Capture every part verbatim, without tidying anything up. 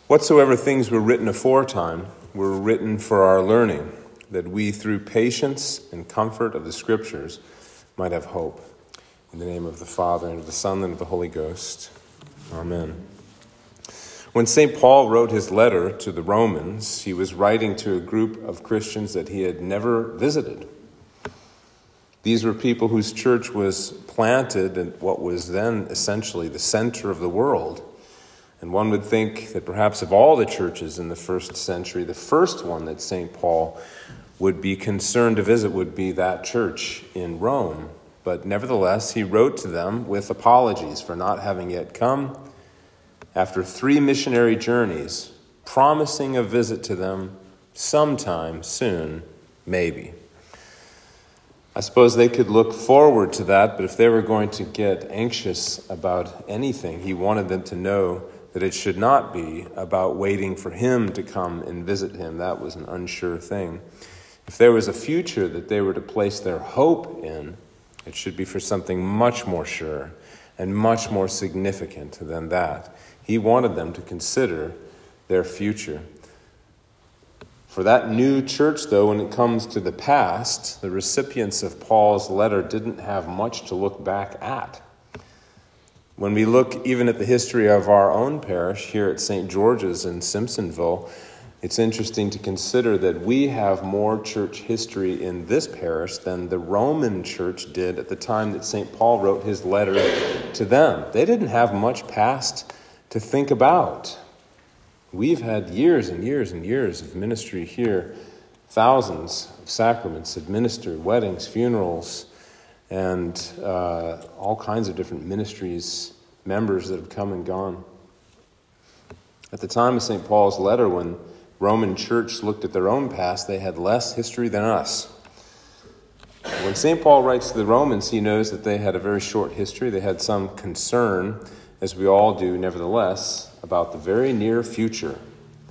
Whatsoever things were written aforetime were written for our learning, that we through patience and comfort of the Scriptures might have hope. In the name of the Father, and of the Son, and of the Holy Ghost. Amen. When Saint Paul wrote his letter to the Romans, he was writing to a group of Christians that he had never visited. These were people whose church was planted in what was then essentially the center of the world. And one would think that perhaps of all the churches in the first century, the first one that Saint Paul would be concerned to visit would be that church in Rome. But nevertheless, he wrote to them with apologies for not having yet come after three missionary journeys, promising a visit to them sometime soon, maybe. I suppose they could look forward to that, but if they were going to get anxious about anything, he wanted them to know that it should not be about waiting for him to come and visit him. That was an unsure thing. If there was a future that they were to place their hope in, it should be for something much more sure and much more significant than that. He wanted them to consider their future. For that new church, though, when it comes to the past, the recipients of Paul's letter didn't have much to look back at. When we look even at the history of our own parish here at Saint George's in Simpsonville, it's interesting to consider that we have more church history in this parish than the Roman church did at the time that Saint Paul wrote his letter to them. They didn't have much past to think about. We've had years and years and years of ministry here, thousands of sacraments administered, weddings, funerals, and uh, all kinds of different ministries, members that have come and gone. At the time of Saint Paul's letter, when Roman church looked at their own past, they had less history than us. When Saint Paul writes to the Romans, he knows that they had a very short history. They had some concern, as we all do nevertheless, about the very near future.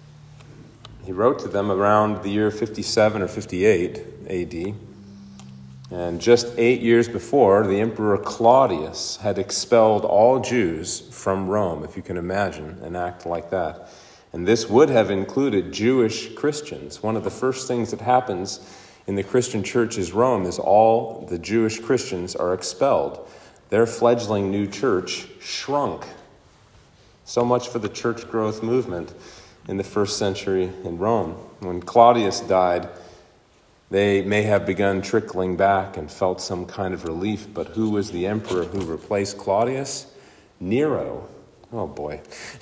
He wrote to them around the year fifty-seven or fifty-eight A D, and just eight years before, the Emperor Claudius had expelled all Jews from Rome, if you can imagine an act like that. And this would have included Jewish Christians. One of the first things that happens in the Christian church is Rome is all the Jewish Christians are expelled. Their fledgling new church shrunk. So much for the church growth movement in the first century in Rome. When Claudius died, they may have begun trickling back and felt some kind of relief, but who was the emperor who replaced Claudius? Nero. Oh boy.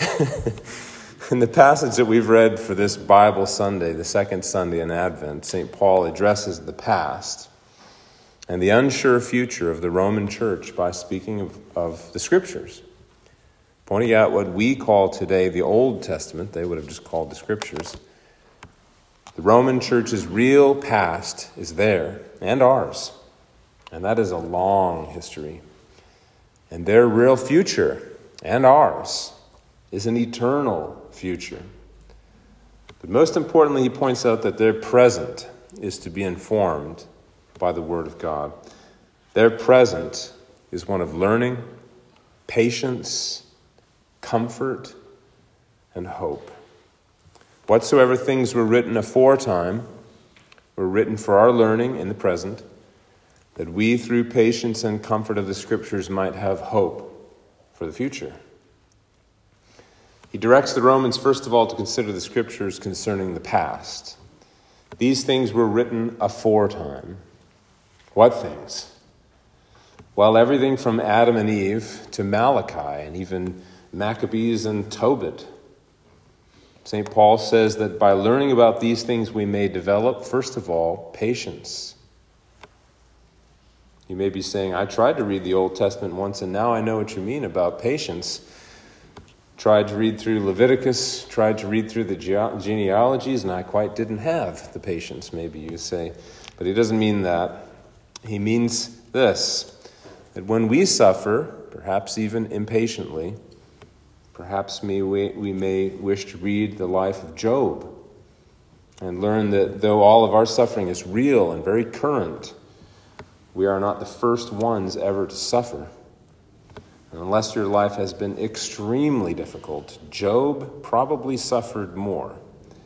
In the passage that we've read for this Bible Sunday, the second Sunday in Advent, Saint Paul addresses the past and the unsure future of the Roman church by speaking of, of the Scriptures, pointing out what we call today the Old Testament. They would have just called the Scriptures. The Roman church's real past is there, and ours, and that is a long history. And their real future, and ours, is an eternal future. But most importantly, he points out that their present is to be informed by the Word of God. Their present is one of learning, patience, comfort, and hope. Whatsoever things were written aforetime were written for our learning in the present, that we through patience and comfort of the Scriptures might have hope for the future. He directs the Romans, first of all, to consider the Scriptures concerning the past. These things were written aforetime. What things? Well, everything from Adam and Eve to Malachi and even Maccabees and Tobit. Saint Paul says that by learning about these things we may develop, first of all, patience. You may be saying, I tried to read the Old Testament once and now I know what you mean about patience. Tried to read through Leviticus, tried to read through the ge- genealogies, and I quite didn't have the patience, maybe you say. But he doesn't mean that. He means this, that when we suffer, perhaps even impatiently, perhaps we, we may wish to read the life of Job and learn that though all of our suffering is real and very current, we are not the first ones ever to suffer. And unless your life has been extremely difficult, Job probably suffered more.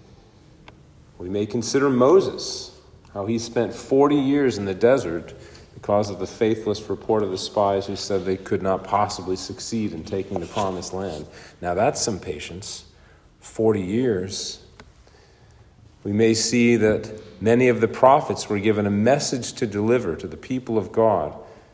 We may consider Moses, how he spent forty years in the desert because of the faithless report of the spies who said they could not possibly succeed in taking the promised land. Now that's some patience. forty years. We may see that many of the prophets were given a message to deliver to the people of God.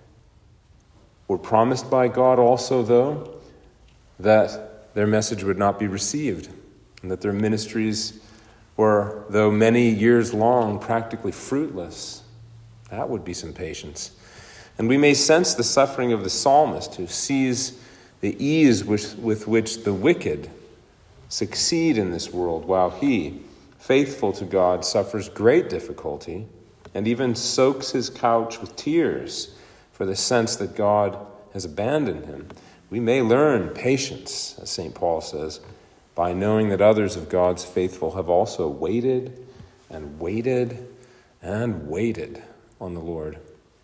Were promised by God also, though, that their message would not be received, and that their ministries were, though many years long, practically fruitless. That would be some patience. And we may sense the suffering of the psalmist, who sees the ease with, with which the wicked succeed in this world, while he, faithful to God, suffers great difficulty and even soaks his couch with tears for the sense that God has abandoned him. We may learn patience, as Saint Paul says, by knowing that others of God's faithful have also waited and waited and waited on the Lord.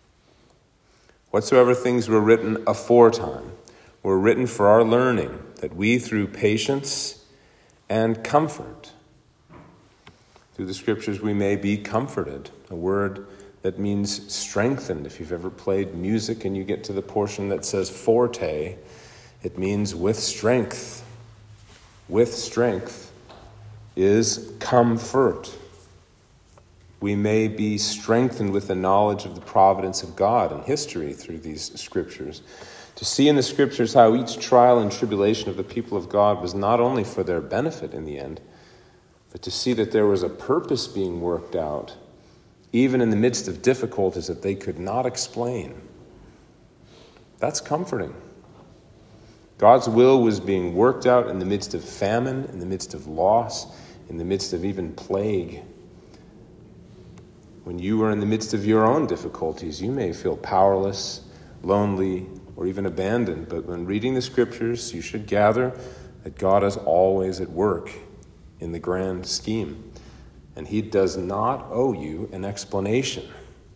Whatsoever things were written aforetime were written for our learning, that we through patience and comfort, through the Scriptures we may be comforted, a word that means strengthened. If you've ever played music and you get to the portion that says forte, it means with strength. With strength is comfort. We may be strengthened with the knowledge of the providence of God and history through these Scriptures. To see in the Scriptures how each trial and tribulation of the people of God was not only for their benefit in the end, but to see that there was a purpose being worked out, even in the midst of difficulties that they could not explain. That's comforting. God's will was being worked out in the midst of famine, in the midst of loss, in the midst of even plague. When you are in the midst of your own difficulties, you may feel powerless, lonely, or even abandoned. But when reading the Scriptures, you should gather that God is always at work in the grand scheme, and he does not owe you an explanation.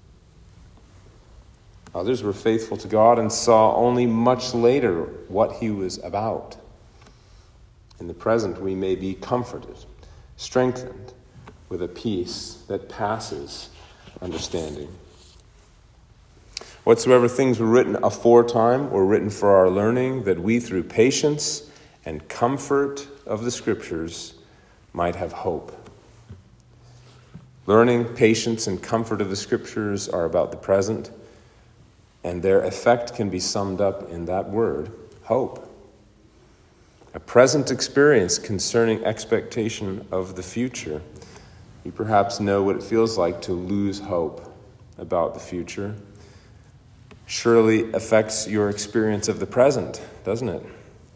Others were faithful to God and saw only much later what he was about. In the present, we may be comforted, strengthened with a peace that passes understanding. Whatsoever things were written aforetime were written for our learning, that we through patience and comfort of the Scriptures might have hope. Learning, patience, and comfort of the Scriptures are about the present, and their effect can be summed up in that word, hope. A present experience concerning expectation of the future. You perhaps know what it feels like to lose hope about the future. Surely affects your experience of the present, doesn't it?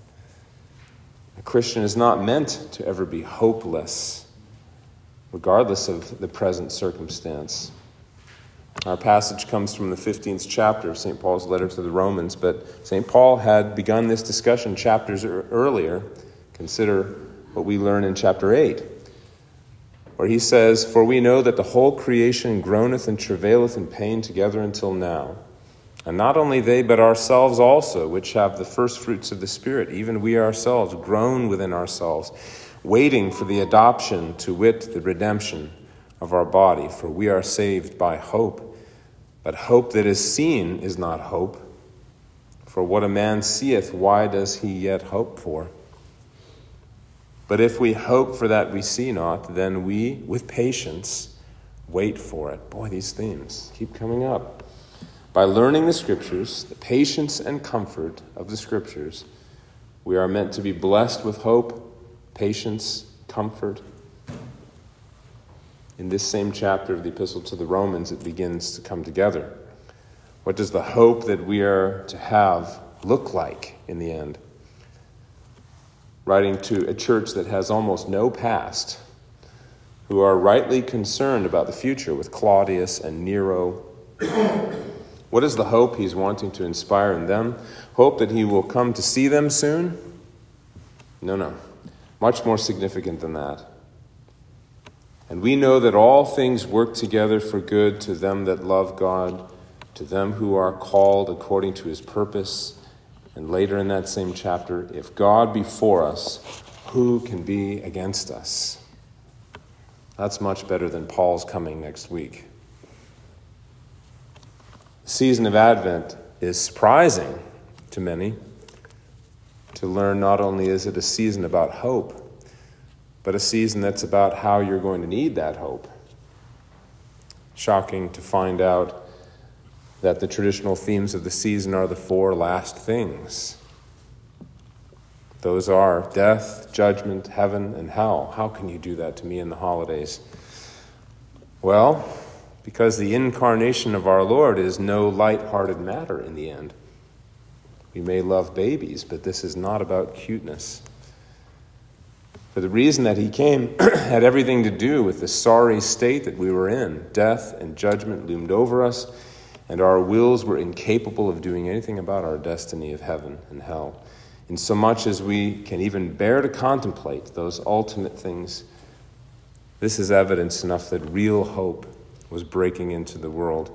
A Christian is not meant to ever be hopeless, regardless of the present circumstance. Our passage comes from the fifteenth chapter of Saint Paul's letter to the Romans, but Saint Paul had begun this discussion chapters earlier. Consider what we learn in chapter eight, where he says, "For we know that the whole creation groaneth and travaileth in pain together until now. And not only they, but ourselves also, which have the first fruits of the Spirit, even we ourselves groan within ourselves, waiting for the adoption, to wit, the redemption of our body. For we are saved by hope. But hope that is seen is not hope. For what a man seeth, why does he yet hope for? But if we hope for that we see not, then we, with patience, wait for it." Boy, these themes keep coming up. By learning the Scriptures, the patience and comfort of the Scriptures, we are meant to be blessed with hope, patience, comfort. In this same chapter of the Epistle to the Romans, it begins to come together. What does the hope that we are to have look like in the end? Writing to a church that has almost no past, who are rightly concerned about the future with Claudius and Nero. What is the hope he's wanting to inspire in them? Hope that he will come to see them soon? No, no. Much more significant than that. "And we know that all things work together for good to them that love God, to them who are called according to his purpose. And later in that same chapter, if God be for us, who can be against us? That's much better than Paul's coming next week. The season of Advent is surprising to many, to learn not only is it a season about hope, but a season that's about how you're going to need that hope. Shocking to find out that the traditional themes of the season are the four last things. Those are death, judgment, heaven, and hell. How can you do that to me in the holidays? Well, because the incarnation of our Lord is no light-hearted matter in the end. We may love babies, but this is not about cuteness. For the reason that he came had everything to do with the sorry state that we were in. Death and judgment loomed over us, and our wills were incapable of doing anything about our destiny of heaven and hell. In so much as we can even bear to contemplate those ultimate things, this is evidence enough that real hope was breaking into the world.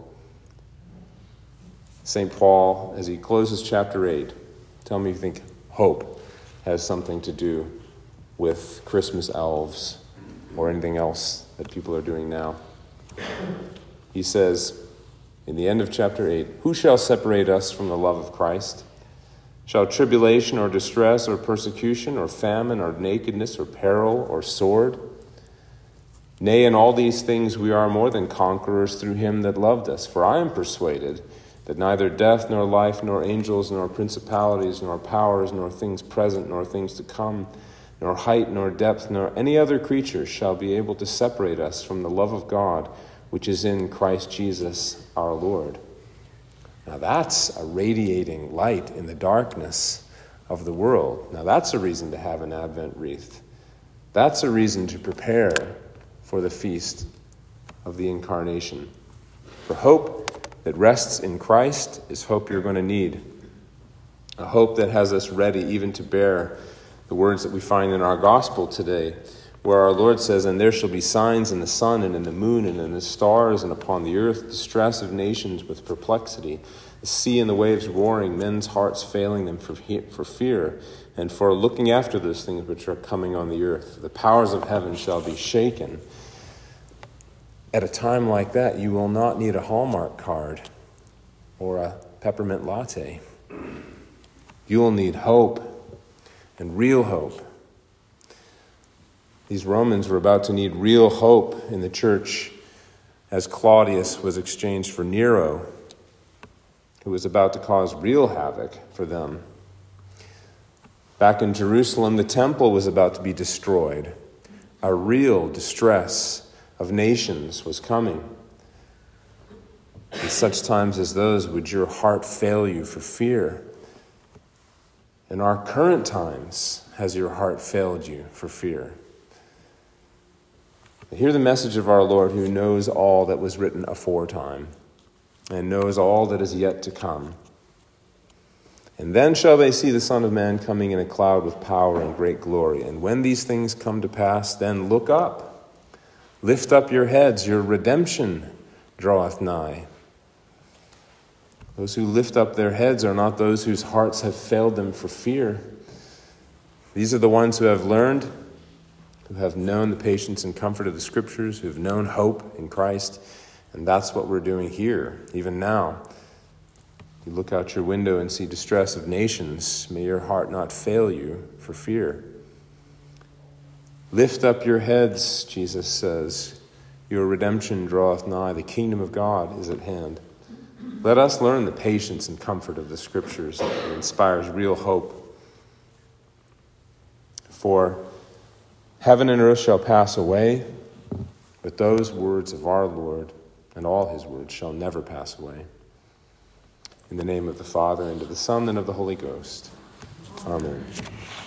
Saint Paul, as he closes chapter eight, tell me if you think hope has something to do with Christmas elves or anything else that people are doing now. He says, in the end of chapter eight, who shall separate us from the love of Christ? Shall tribulation or distress or persecution or famine or nakedness or peril or sword? Nay, in all these things we are more than conquerors through him that loved us. For I am persuaded that neither death nor life nor angels nor principalities nor powers nor things present nor things to come nor height nor depth nor any other creature shall be able to separate us from the love of God which is in Christ Jesus our Lord. Now that's a radiating light in the darkness of the world. Now that's a reason to have an Advent wreath. That's a reason to prepare for the feast of the Incarnation. For hope that rests in Christ is hope you're going to need. A hope that has us ready even to bear the words that we find in our gospel today, where our Lord says, and there shall be signs in the sun and in the moon and in the stars and upon the earth, distress of nations with perplexity, the sea and the waves roaring, men's hearts failing them for, for fear, and for looking after those things which are coming on the earth. The powers of heaven shall be shaken. At a time like that, you will not need a Hallmark card or a peppermint latte. You will need hope, and real hope. These Romans were about to need real hope in the church as Claudius was exchanged for Nero, who was about to cause real havoc for them. Back in Jerusalem, the temple was about to be destroyed. A real distress of nations was coming. In such times as those, would your heart fail you for fear? In our current times, has your heart failed you for fear? Hear the message of our Lord, who knows all that was written aforetime and knows all that is yet to come. And then shall they see the Son of Man coming in a cloud with power and great glory. And when these things come to pass, then look up. Lift up your heads, your redemption draweth nigh. Those who lift up their heads are not those whose hearts have failed them for fear. These are the ones who have learned, who have known the patience and comfort of the Scriptures, who have known hope in Christ. And that's what we're doing here, even now. You look out your window and see distress of nations. May your heart not fail you for fear. Lift up your heads, Jesus says. Your redemption draweth nigh. The kingdom of God is at hand. Let us learn the patience and comfort of the Scriptures that inspires real hope. For heaven and earth shall pass away, but those words of our Lord and all his words shall never pass away. In the name of the Father, and of the Son, and of the Holy Ghost. Amen.